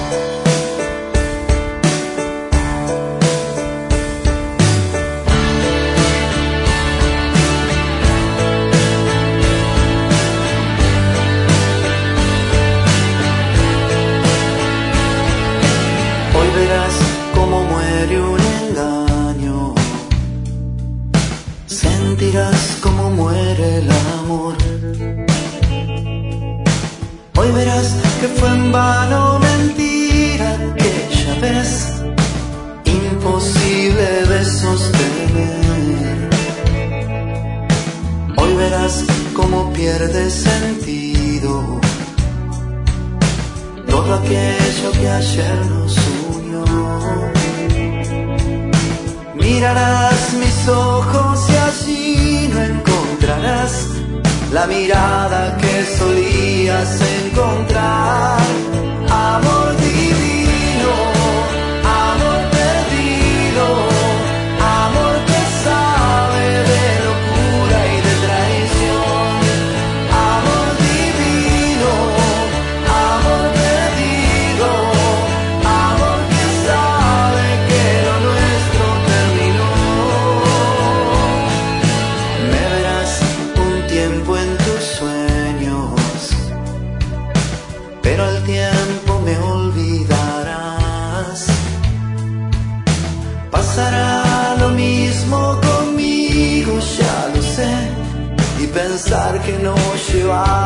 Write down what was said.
Sentirás cómo muere el amor. Hoy verás que fue en vano mentira aquella vez, imposible de sostener. Hoy verás cómo pierde sentido todo aquello que ayer nos unió. Mirarás mis ojos y allí no encontrarás la mirada que solías encontrar. Amor divino, amor perdido, amor que sabe de locura y de traición. Amor divino, amor perdido, amor que sabe que lo nuestro terminó. Me verás un tiempo en tus sueños, pero al tiempo me olvidarás. Pasará lo mismo conmigo, ya lo sé, y pensar que no llevas